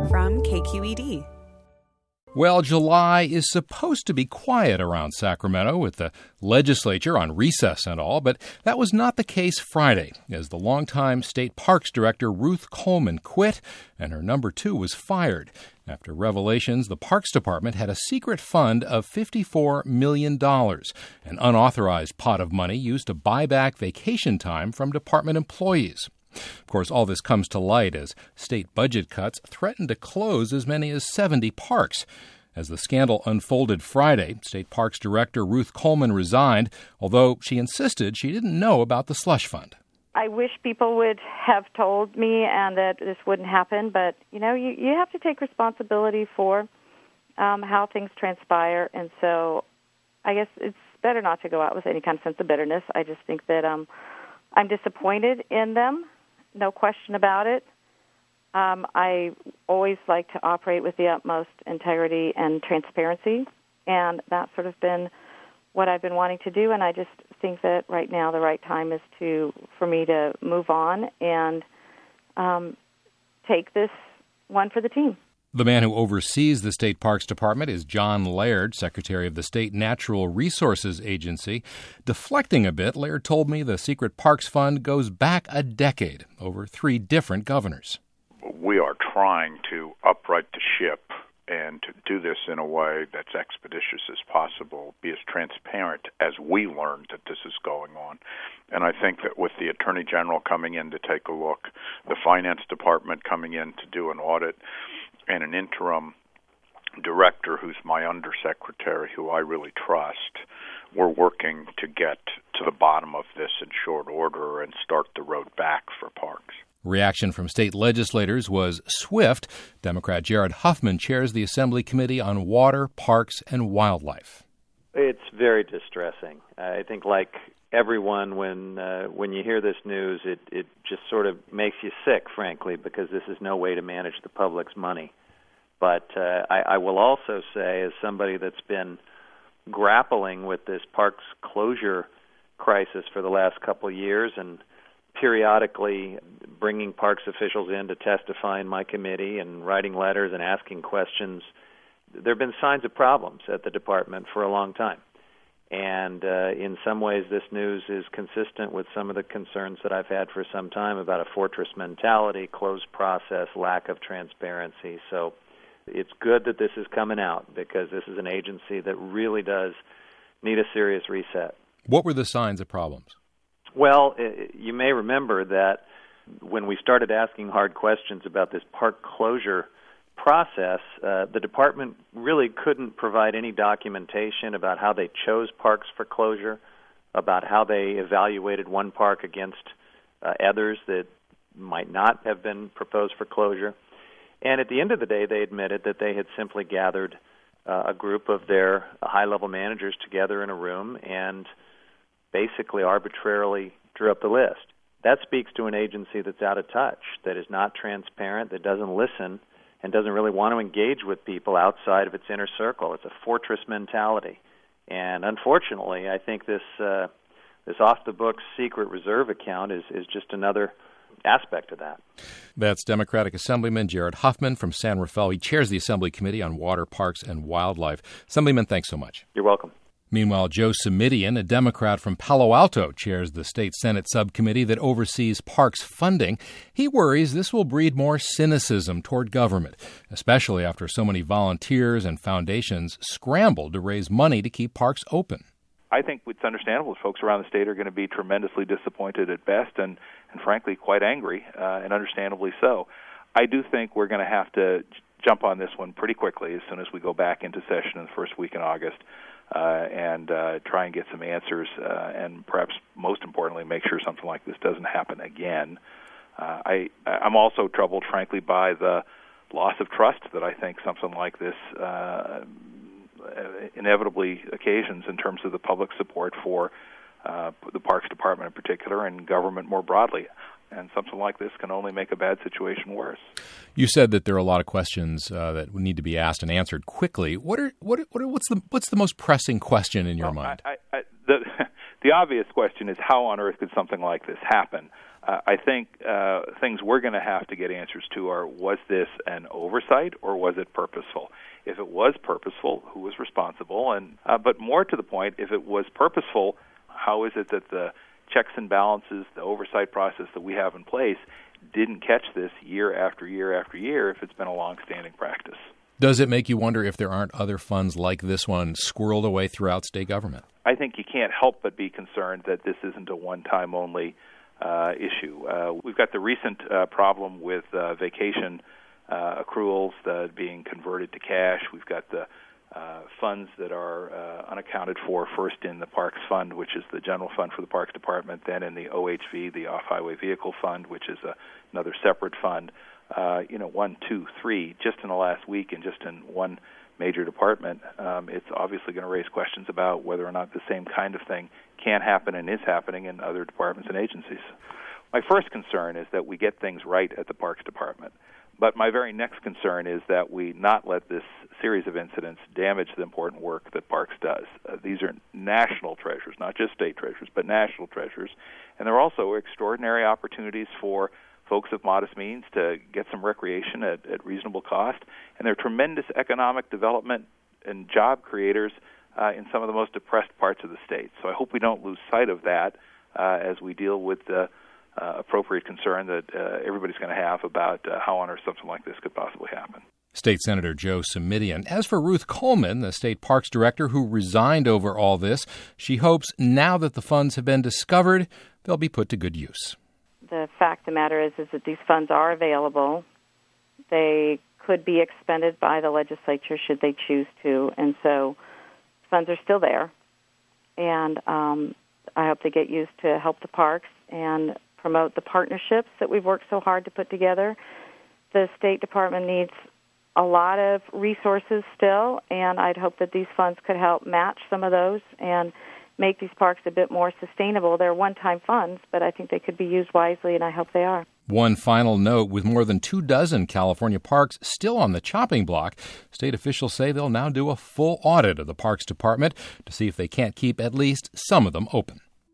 from KQED. Well, July is supposed to be quiet around Sacramento with the legislature on recess and all, but that was not the case Friday, as the longtime state parks director Ruth Coleman quit and her number two was fired. After revelations, the Parks Department had a secret fund of $54 million, an unauthorized pot of money used to buy back vacation time from department employees. Of course, all this comes to light as state budget cuts threaten to close as many as 70 parks. As the scandal unfolded Friday, State Parks Director Ruth Coleman resigned, although she insisted she didn't know about the slush fund. I wish people would have told me and that this wouldn't happen, but, you have to take responsibility for how things transpire, and so I guess it's better not to go out with any kind of sense of bitterness. I just think that I'm disappointed in them. No question about it. I always like to operate with the utmost integrity and transparency, and that's sort of been what I've been wanting to do, and I just think that right now the right time is for me to move on and take this one for the team. The man who oversees the State Parks Department is John Laird, Secretary of the State Natural Resources Agency. Deflecting a bit, Laird told me the secret parks fund goes back a decade, over 3 different governors. We are trying to upright the ship and to do this in a way that's expeditious as possible, be as transparent as we learned that this is going on. And I think that with the Attorney General coming in to take a look, the Finance Department coming in to do an audit, and an interim director who's my undersecretary, who I really trust, we're working to get to the bottom of this in short order and start the road back for parks. Reaction from state legislators was swift. Democrat Jared Huffman chairs the Assembly Committee on Water, Parks, and Wildlife. It's very distressing. I think, like everyone, when you hear this news, it just sort of makes you sick, frankly, because this is no way to manage the public's money. But I will also say, as somebody that's been grappling with this parks closure crisis for the last couple of years and periodically bringing parks officials in to testify in my committee and writing letters and asking questions, there have been signs of problems at the department for a long time. And in some ways, this news is consistent with some of the concerns that I've had for some time about a fortress mentality, closed process, lack of transparency. So it's good that this is coming out because this is an agency that really does need a serious reset. What were the signs of problems? Well, you may remember that when we started asking hard questions about this park closure process, the department really couldn't provide any documentation about how they chose parks for closure, about how they evaluated one park against others that might not have been proposed for closure. And at the end of the day, they admitted that they had simply gathered a group of their high-level managers together in a room and basically arbitrarily drew up the list. That speaks to an agency that's out of touch, that is not transparent, that doesn't listen, and doesn't really want to engage with people outside of its inner circle. It's a fortress mentality. And unfortunately, I think this off-the-books secret reserve account is just another aspect of that. That's Democratic Assemblyman Jared Huffman from San Rafael. He chairs the Assembly Committee on Water, Parks, and Wildlife. Assemblyman, thanks so much. You're welcome. Meanwhile, Joe Simitian, a Democrat from Palo Alto, chairs the state Senate subcommittee that oversees parks funding. He worries this will breed more cynicism toward government, especially after so many volunteers and foundations scrambled to raise money to keep parks open. I think it's understandable. Folks around the state are going to be tremendously disappointed at best and frankly, quite angry, and understandably so. I do think we're going to have to jump on this one pretty quickly as soon as we go back into session in the first week in August. And try and get some answers, and perhaps most importantly, make sure something like this doesn't happen again. I'm also troubled, frankly, by the loss of trust that I think something like this inevitably occasions in terms of the public support for the Parks Department in particular and government more broadly. And something like this can only make a bad situation worse. You said that there are a lot of questions that need to be asked and answered quickly. What's the most pressing question in your mind? The obvious question is how on earth could something like this happen? I think things we're going to have to get answers to are, was this an oversight or was it purposeful? If it was purposeful, who was responsible? And but more to the point, if it was purposeful, how is it that the checks and balances, the oversight process that we have in place, didn't catch this year after year after year if it's been a long-standing practice? Does it make you wonder if there aren't other funds like this one squirreled away throughout state government? I think you can't help but be concerned that this isn't a one-time only issue. We've got the recent problem with vacation accruals being converted to cash. We've got the funds that are unaccounted for, first in the Parks Fund, which is the general fund for the Parks Department, then in the OHV, the Off-Highway Vehicle Fund, which is another separate fund. 1, 2, 3, just in the last week and just in one major department, it's obviously going to raise questions about whether or not the same kind of thing can happen and is happening in other departments and agencies. My first concern is that we get things right at the Parks Department. But my very next concern is that we not let this series of incidents damage the important work that Parks does. These are national treasures, not just state treasures, but national treasures. And they're also extraordinary opportunities for folks of modest means to get some recreation at reasonable cost. And they're tremendous economic development and job creators in some of the most depressed parts of the state. So I hope we don't lose sight of that as we deal with the appropriate concern that everybody's going to have about how on earth something like this could possibly happen. State Senator Joe Simitian. As for Ruth Coleman, the state parks director who resigned over all this, she hopes now that the funds have been discovered, they'll be put to good use. The fact of the matter is that these funds are available. They could be expended by the legislature should they choose to, and so funds are still there. And I hope they get used to help the parks and promote the partnerships that we've worked so hard to put together. The State Department needs a lot of resources still, and I'd hope that these funds could help match some of those and make these parks a bit more sustainable. They're one-time funds, but I think they could be used wisely, and I hope they are. One final note, with more than 24 California parks still on the chopping block, state officials say they'll now do a full audit of the Parks Department to see if they can't keep at least some of them open.